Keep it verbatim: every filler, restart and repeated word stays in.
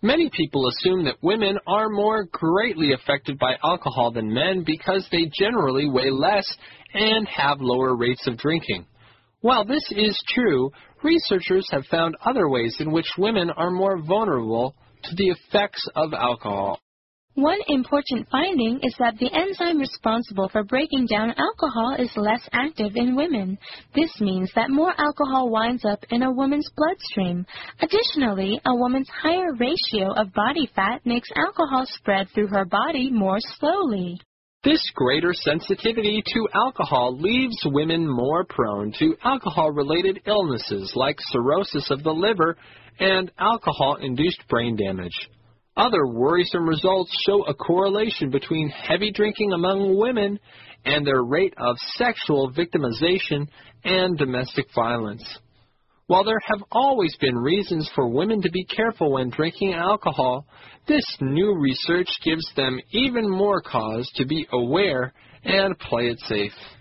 Many people assume that women are more greatly affected by alcohol than men because they generally weigh less and have lower rates of drinking. While this is true, researchers have found other ways in which women are more vulnerable to the effects of alcohol. One important finding is that the enzyme responsible for breaking down alcohol is less active in women. This means that more alcohol winds up in a woman's bloodstream. Additionally, a woman's higher ratio of body fat makes alcohol spread through her body more slowly. This greater sensitivity to alcohol leaves women more prone to alcohol-related illnesses like cirrhosis of the liver and alcohol-induced brain damage. Other worrisome results show a correlation between heavy drinking among women and their rate of sexual victimization and domestic violence. While there have always been reasons for women to be careful when drinking alcohol, this new research gives them even more cause to be aware and play it safe.